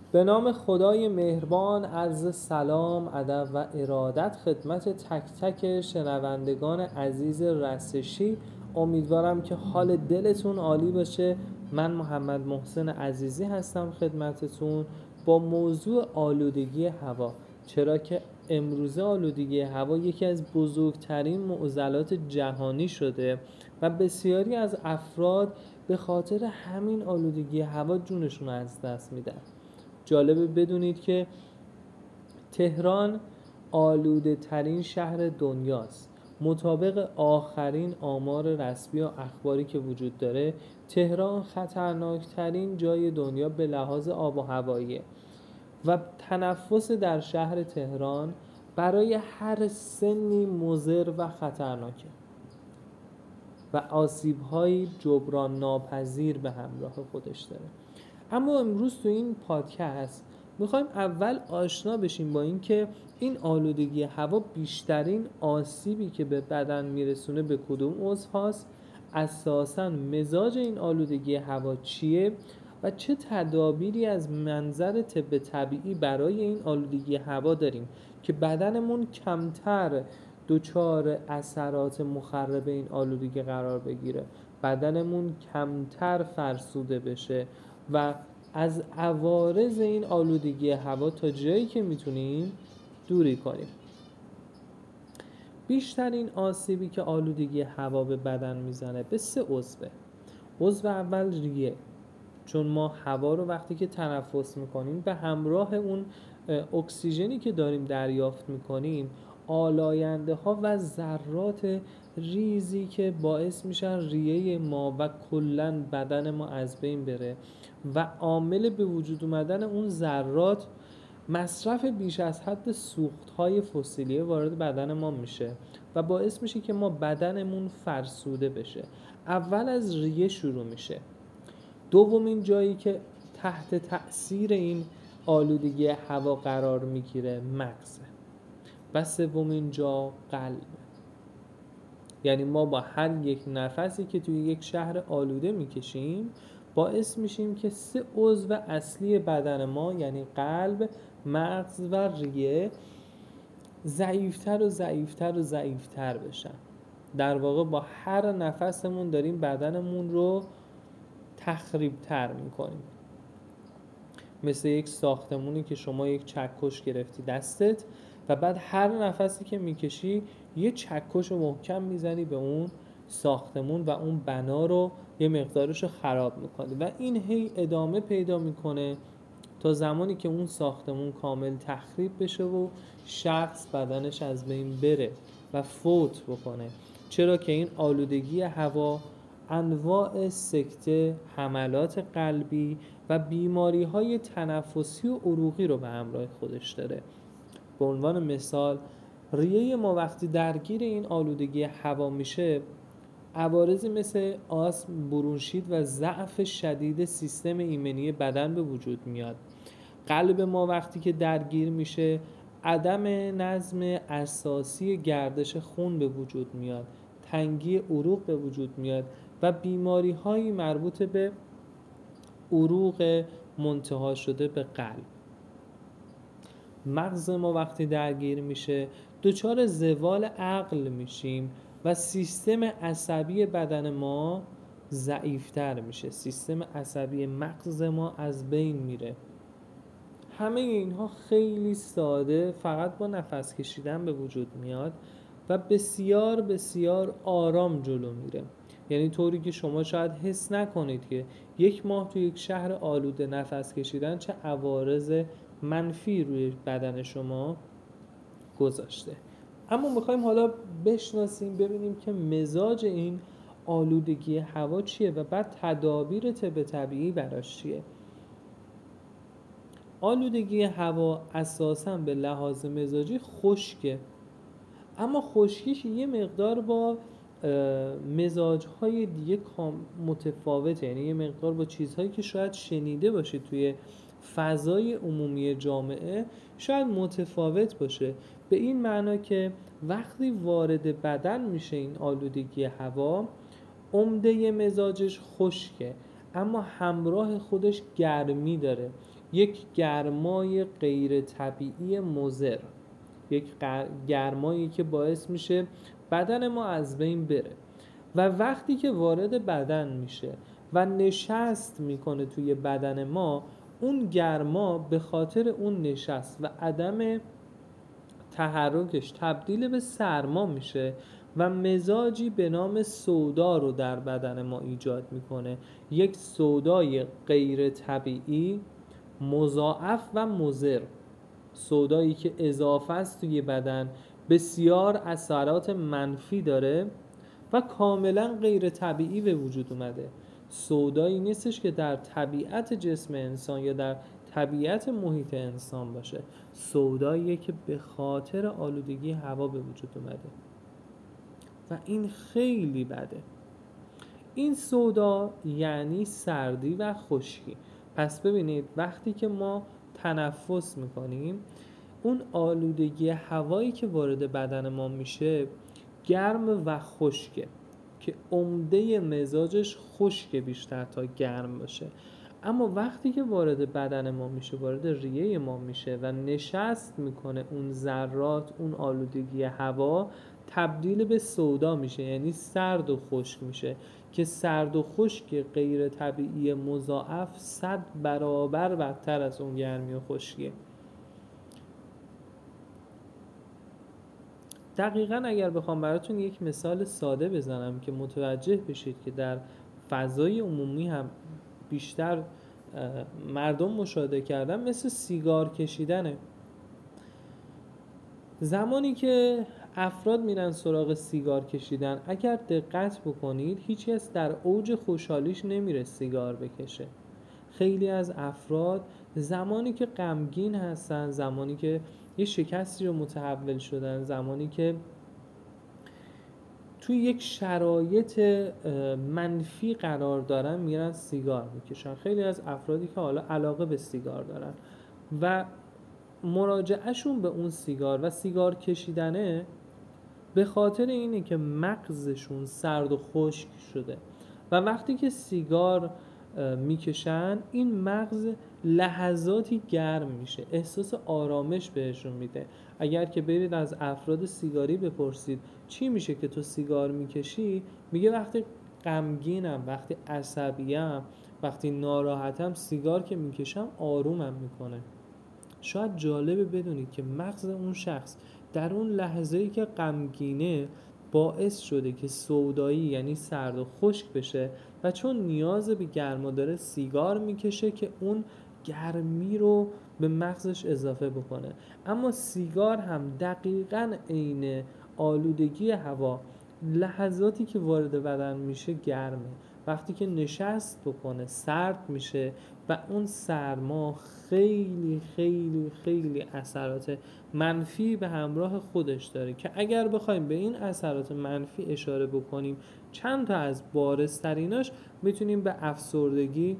به نام خدای مهربان، عرض سلام، ادب و ارادت خدمت تک تک شنوندگان عزیز رستشی. امیدوارم که حال دلتون عالی باشه. من محمد محسن عزیزی هستم خدمتتون با موضوع آلودگی هوا. چرا که امروزه آلودگی هوا یکی از بزرگترین معضلات جهانی شده و بسیاری از افراد به خاطر همین آلودگی هوا جونشون از دست میدن. جالبه بدونید که تهران آلوده ترین شهر دنیاست. مطابق آخرین آمار رسمی و اخباری که وجود داره، تهران خطرناک ترین جای دنیا به لحاظ آب و هواییه و تنفس در شهر تهران برای هر سنی مضر و خطرناکه و آسیب‌های جبران ناپذیر به همراه خودش داره. اما امروز تو این پادکست میخوایم اول آشنا بشیم با این که این آلودگی هوا بیشترین آسیبی که به بدن میرسونه به کدوم عضو هاست، اساساً مزاج این آلودگی هوا چیه و چه تدابیری از منظر طب طبیعی برای این آلودگی هوا داریم که بدنمون کمتر دچار اثرات مخرب این آلودگی قرار بگیره، بدنمون کمتر فرسوده بشه و از عوارض این آلودگی هوا تا جایی که میتونیم دوری کنیم. بیشترین آسیبی که آلودگی هوا به بدن میزنه به 3 عضوه. عضو اول ریه، چون ما هوا رو وقتی که تنفس میکنیم به همراه اون اکسیژنی که داریم دریافت میکنیم، آلاینده ها و ذرات ریزی که باعث میشن ریه ما و کلن بدن ما از بین بره و عامل به وجود اومدن اون ذرات مصرف بیش از حد سوختهای فسیلیه وارد بدن ما میشه و باعث میشه که ما بدنمون فرسوده بشه. اول از ریه شروع میشه. دومین جایی که تحت تأثیر این آلودگی هوا قرار میگیره مغزه و سومین جا قلب. یعنی ما با هر یک نفسی که توی یک شهر آلوده میکشیم باعث میشیم که 3 عضو اصلی بدن ما یعنی قلب، مغز و ریه ضعیفتر و ضعیفتر و ضعیفتر بشن. در واقع با هر نفسمون داریم بدنمون رو تخریب تر میکنیم. مثل یک ساختمونی که شما یک چکش گرفتی دستت و بعد هر نفسی که میکشی یه چکش رو محکم میزنی به اون ساختمون و اون بنا رو یه مقدارش رو خراب میکنی و این هی ادامه پیدا میکنه تا زمانی که اون ساختمون کامل تخریب بشه و شخص بدنش از بین بره و فوت بکنه. چرا که این آلودگی هوا انواع سکته، حملات قلبی و بیماری‌های تنفسی و عروقی رو به همراه خودش داره. به عنوان مثال ریه ما وقتی درگیر این آلودگی هوا میشه، عوارضی مثل آسم، برونشیت و ضعف شدید سیستم ایمنی بدن به وجود میاد. قلب ما وقتی که درگیر میشه، عدم نظم اساسی گردش خون به وجود میاد، تنگی عروق به وجود میاد و بیماری هایی مربوط به عروق منتهی شده به قلب. مغز ما وقتی درگیر میشه دچار زوال عقل میشیم و سیستم عصبی بدن ما ضعیفتر میشه، سیستم عصبی مغز ما از بین میره. همه اینها خیلی ساده فقط با نفس کشیدن به وجود میاد و بسیار بسیار آرام جلو میره. یعنی طوری که شما شاید حس نکنید که 1 ماه توی یک شهر آلوده نفس کشیدن چه عوارض منفی روی بدن شما گذاشته. اما میخوایم حالا بشناسیم ببینیم که مزاج این آلودگی هوا چیه و بعد تدابیر طب طبیعی براش چیه. آلودگی هوا اساساً به لحاظ مزاجی خشکه، اما خشکیش یه مقدار با مزاج‌های دیگه متفاوته. یعنی یه مقدار با چیزهایی که شاید شنیده باشید توی فضای عمومی جامعه شاید متفاوت باشه، به این معنا که وقتی وارد بدن میشه این آلودگی هوا، عمده مزاجش خشکه اما همراه خودش گرمی داره. یک گرمای غیر طبیعی مضر، یک گرمایی که باعث میشه بدن ما از بین بره و وقتی که وارد بدن میشه و نشست میکنه توی بدن ما، اون گرما به خاطر اون نشست و عدم تحرکش تبدیل به سرما میشه و مزاجی به نام سودا رو در بدن ما ایجاد میکنه، یک سودای غیر طبیعی مضاعف و مضر، سودایی که اضافه است توی بدن، بسیار اثرات منفی داره و کاملا غیر طبیعی به وجود اومده. سودایی نیستش که در طبیعت جسم انسان یا در طبیعت محیط انسان باشه، سوداییه که به خاطر آلودگی هوا به وجود اومده و این خیلی بده. این سودا یعنی سردی و خشکی. پس ببینید وقتی که ما تنفس میکنیم، اون آلودگی هوایی که وارد بدن ما میشه گرم و خشکه که عمده مزاجش خشکه بیشتر تا گرم باشه. اما وقتی که وارد بدن ما میشه، وارد ریه ما میشه و نشست میکنه، اون ذرات، اون آلودگی هوا تبدیل به سودا میشه، یعنی سرد و خشک میشه که سرد و خشک غیر طبیعی مضاعف 100 برابر بدتر از اون گرمی و خشکیه. دقیقاً اگر بخوام براتون یک مثال ساده بزنم که متوجه بشید که در فضای عمومی هم بیشتر مردم مشاهده کردن، مثل سیگار کشیدنه. زمانی که افراد میرن سراغ سیگار کشیدن، اگر دقت بکنید هیچ کس در اوج خوشحالیش نمیره سیگار بکشه. خیلی از افراد زمانی که غمگین هستن، زمانی که یه شکستی رو متحول شدن، زمانی که توی یک شرایط منفی قرار دارن، میرن سیگار میکشن. خیلی از افرادی که حالا علاقه به سیگار دارن و مراجعهشون به اون سیگار و سیگار کشیدنه به خاطر اینه که مغزشون سرد و خشک شده و وقتی که سیگار میکشن این مغز لحظاتی گرم میشه، احساس آرامش بهشون میده. اگر که برید از افراد سیگاری بپرسید چی میشه که تو سیگار میکشی، میگه وقتی غمگینم، وقتی عصبیم، وقتی ناراحتم، سیگار که میکشم آرومم میکنه. شاید جالبه بدونید که مغز اون شخص در اون لحظه‌ای که غمگینه باعث شده که سودایی یعنی سرد و خشک بشه و چون نیاز به گرما داره سیگار میکشه که اون گرمی رو به مغزش اضافه بکنه. اما سیگار هم دقیقاً عین آلودگی هوا، لحظاتی که وارد بدن میشه گرمه، وقتی که نشست بکنه سرد میشه و اون سرما خیلی خیلی خیلی اثرات منفی به همراه خودش داره که اگر بخوایم به این اثرات منفی اشاره بکنیم، چند تا از بارزتریناش میتونیم به افسردگی،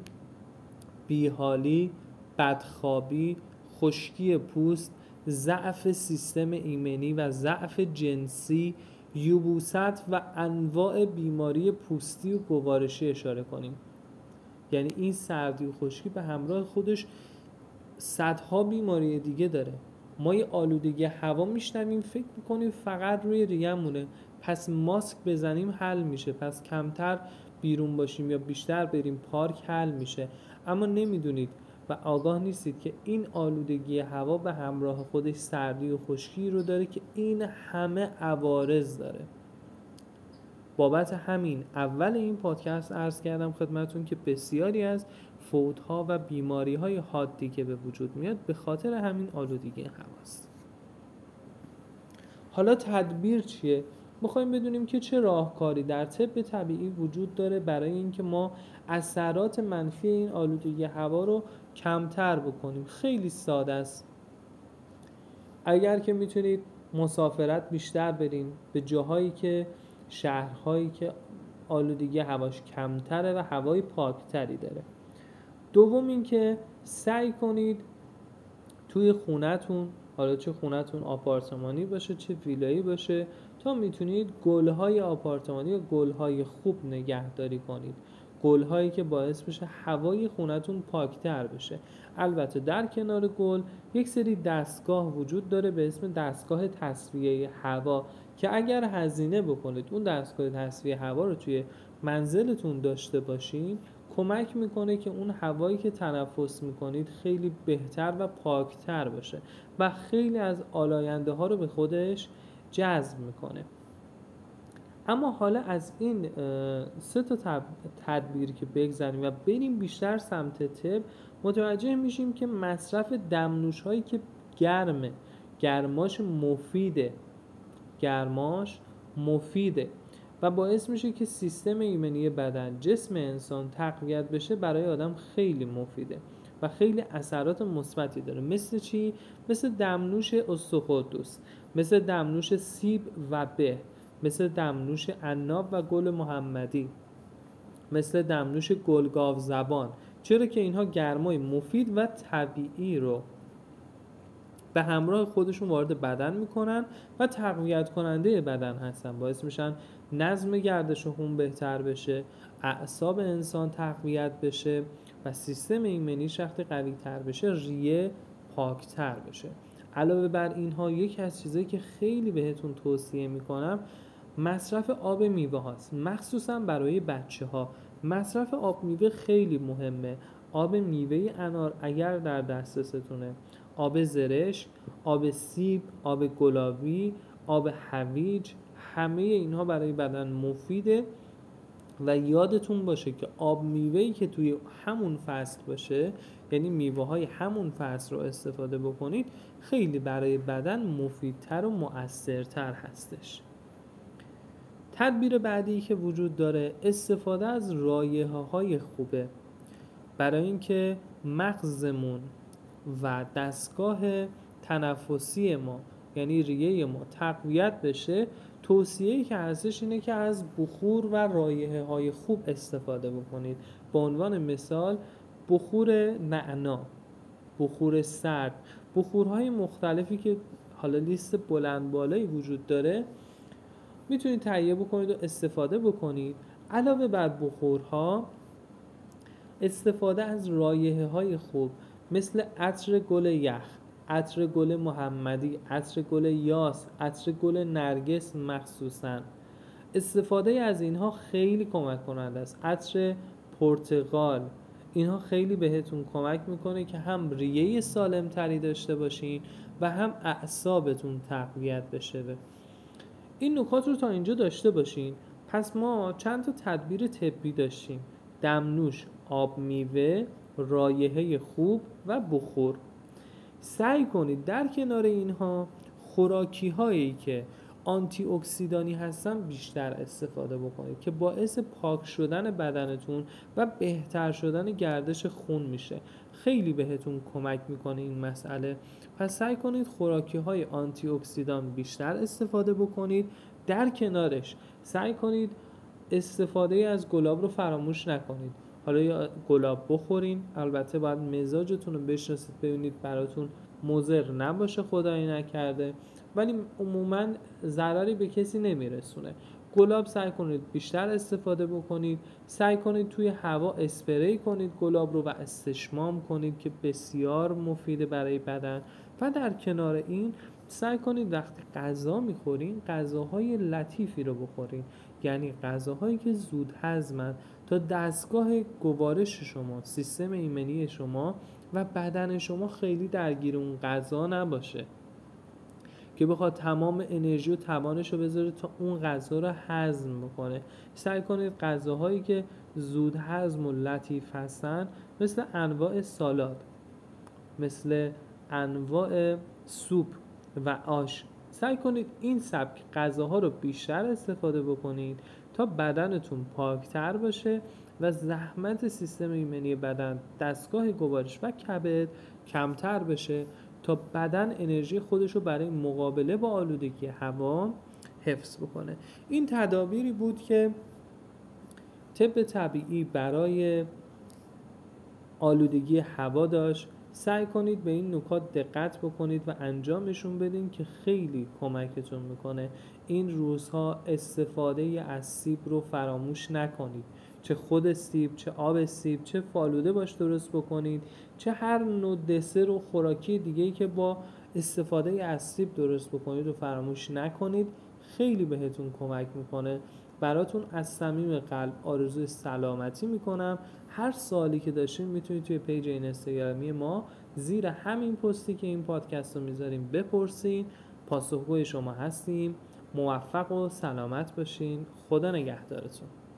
بیحالی، بدخوابی، خشکی پوست، ضعف سیستم ایمنی و ضعف جنسی، یبوست و انواع بیماری پوستی و گوارشی اشاره کنیم. یعنی این سردی و خشکی به همراه خودش صدها بیماری دیگه داره. ما یه آلودگی هوا میشنویم فکر میکنیم فقط روی ریه‌مونه، پس ماسک بزنیم حل میشه، پس کمتر بیرون باشیم یا بیشتر بریم پارک حل میشه. اما نمیدونید و آگاه نیستید که این آلودگی هوا به همراه خودش سردی و خشکی رو داره که این همه عوارض داره. بابت همین اول این پادکست عرض کردم خدمتون که بسیاری از فوت‌ها و بیماری‌های حادی که به وجود میاد به خاطر همین آلودگی هواست. حالا تدبیر چیه؟ می‌خوایم بدونیم که چه راهکاری در طب طبیعی وجود داره برای اینکه ما اثرات منفی این آلودگی هوا رو کمتر بکنیم. خیلی ساده است. اگر که میتونید مسافرت بیشتر برین به جاهایی که شهرهایی که آلودگی هواش کمتره و هوای پاکتری داره. دوم این که سعی کنید توی خونتون، حالا چه خونتون آپارتمانی باشه چه ویلایی باشه، تا میتونید گلهای آپارتمانی و گلهای خوب نگهداری کنید. گل‌هایی که باعث بشه هوای خونتون پاکتر بشه. البته در کنار گل یک سری دستگاه وجود داره به اسم دستگاه تصفیه هوا که اگر هزینه بکنید اون دستگاه تصفیه هوا رو توی منزلتون داشته باشین، کمک میکنه که اون هوایی که تنفس میکنید خیلی بهتر و پاکتر باشه و خیلی از آلاینده ها رو به خودش جذب میکنه. اما حالا از این 3 تا تدبیر که بگذاریم و بریم بیشتر سمت طب، متوجه میشیم که مصرف دمنوش هایی که گرماش مفیده و باعث میشه که سیستم ایمنی بدن، جسم انسان تقویت بشه، برای آدم خیلی مفیده و خیلی اثرات مثبتی داره. مثل چی؟ مثل دمنوش استخواددوست، مثل دمنوش سیب و به، مثل دمنوش عناب و گل محمدی، مثل دمنوش گل گاو زبان. چرا که اینها گرمای مفید و طبیعی رو به همراه خودشون وارد بدن میکنن و تقویت کننده بدن هستن، باعث میشن نظم گردش خون بهتر بشه، اعصاب انسان تقویت بشه و سیستم ایمنیش وقتی قوی تر بشه ریه پاکتر بشه. علاوه بر اینها یکی از چیزایی که خیلی بهتون توصیه میکنم مصرف آب میوه هاست، مخصوصا برای بچه ها. مصرف آب میوه خیلی مهمه. آب میوه انار اگر در دسترستونه، آب زرشک، آب سیب، آب گلابی، آب هویج، همه اینها برای بدن مفیده و یادتون باشه که آب میوه‌ای که توی همون فصل باشه، یعنی میوه های همون فصل رو استفاده بکنید، خیلی برای بدن مفیدتر و مؤثرتر هستش. تدبیر بعدی که وجود داره استفاده از رایحه‌های خوبه. برای اینکه مغزمون و دستگاه تنفسی ما یعنی ریه ما تقویت بشه، توصیه‌ای که هستش اینه که از بخور و رایحه‌های خوب استفاده بکنید. به عنوان مثال بخور نعنا، بخور سرد، بخورهای مختلفی که حالا لیست بلند بالایی وجود داره میتونید تهیه بکنید و استفاده بکنید. علاوه بر بخورها استفاده از رایحه‌های خوب مثل عطر گل یخ، عطر گل محمدی، عطر گل یاس، عطر گل نرگس مخصوصاً، استفاده از اینها خیلی کمک کننده است. عطر پرتقال، اینها خیلی بهتون کمک میکنه که هم ریه سالم تری داشته باشین و هم اعصابتون تقویت بشه. این نکات رو تا اینجا داشته باشین. پس ما چند تا تدبیر طبی داشتیم: دمنوش، آب میوه، رایحه خوب و بخور. سعی کنید در کنار اینها خوراکی هایی که آنتی اکسیدانی هستن بیشتر استفاده بکنید که باعث پاک شدن بدنتون و بهتر شدن گردش خون میشه. خیلی بهتون کمک میکنه این مسئله. پس سعی کنید خوراکی های آنتی اکسیدان بیشتر استفاده بکنید. در کنارش سعی کنید استفاده از گلاب رو فراموش نکنید. حالا یا گلاب بخورین، البته باید مزاجتون رو بشناسید ببینید براتون مضر نباشه خدایی نکرده، ولی عموما ضرری به کسی نمیرسونه. گلاب سعی کنید بیشتر استفاده بکنید. سعی کنید توی هوا اسپری کنید گلاب رو و استشمام کنید که بسیار مفیده برای بدن. و در کنار این سعی کنید وقتی غذا میخورین غذاهای لطیفی رو بخورین، یعنی غذاهایی که زود هضمن تا دستگاه گوارش شما، سیستم ایمنی شما و بدن شما خیلی درگیر اون غذا نباشه که بخواد تمام انرژی و توانش رو بذاره تا اون غذا رو هضم بکنه. سعی کنید غذاهایی که زود هضم و لطیف هستن مثل انواع سالاد، مثل انواع سوپ و آش، سعی کنید این سبک غذاها رو بیشتر استفاده بکنید تا بدنتون پاکتر باشه و زحمت سیستم ایمنی بدن، دستگاه گوارش و کبد کمتر بشه تا بدن انرژی خودش رو برای مقابله با آلودگی هوا حفظ بکنه. این تدابیری بود که طب طبیعی برای آلودگی هوا داشت. سعی کنید به این نکات دقت بکنید و انجامشون بدین که خیلی کمکتون میکنه. این روزها استفاده از سیب رو فراموش نکنید، چه خود استیب، چه آب استیب، چه فالوده باش درست بکنید، چه هر نوع دسر و خوراکی دیگه‌ای که با استفاده از سیب درست بکنید و فراموش نکنید. خیلی بهتون کمک میکنه. براتون از صمیم قلب آرزوی سلامتی میکنم. هر سوالی که داشتین میتونید توی پیج اینستاگرامی ما زیر همین پستی که این پادکست رو میذاریم بپرسین. پاسخگوی شما هستیم. موفق و سلامت باشین. خدا نگهدارتون.